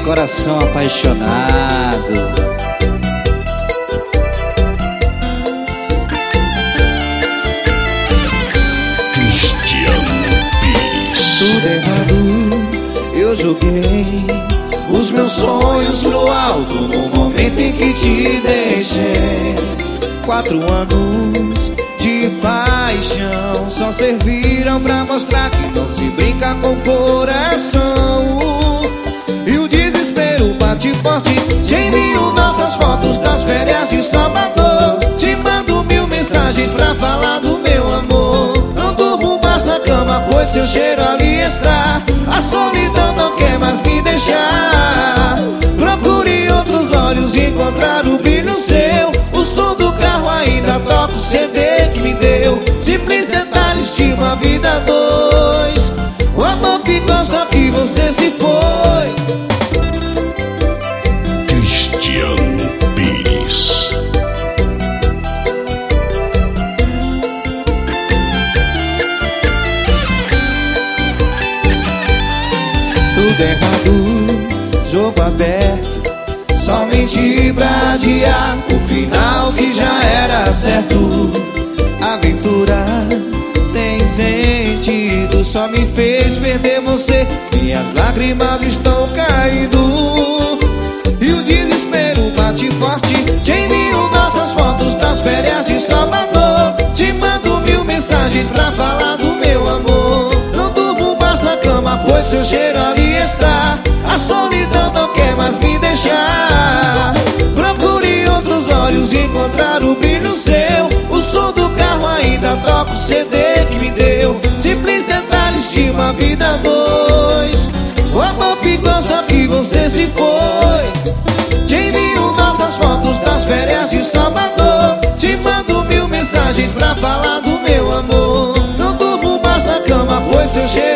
coração apaixonado. Tudo errado, eu joguei os meus sonhos pro alto no momento em que te deixei. 4 anos de paixão só serviram pra mostrar que não se brinca com o coração. E o desespero bate forte, te envio nossas fotos das férias de Salvador. Te mando 1000 mensagens pra falar do meu amor. Não durmo mais na cama, pois seu cheiro ali está. A solidão não quer mais me deixar. Procure outros olhos e encontrar o brilho seu. O som do carro ainda toca o CD que me deu. Simples detalhes de uma vida a dois. O amor ficou só que você se foi. Cristiano Pires. Tudo errado, jogo aberto, somente pra adiar o final que já era certo. Aventura sem sentido só me fez perder você. Minhas lágrimas estão caindo e o desespero bate forte. Te envio nossas fotos das férias de Salvador. Te mando 1000 mensagens pra falar do meu amor. Não durmo mais na cama, pois seu cheiro ali está. A solidão não quer mais me deixar. Procure outros olhos e encontrar o brilho seu. O som do carro ainda toca o CD que me deu. Simples detalhes de uma vida a dois. O amor ficou só que você se foi. Te envio nossas fotos das férias de Salvador. Te mando 1000 mensagens pra falar do meu amor. Não durmo mais na cama, pois seu cheiro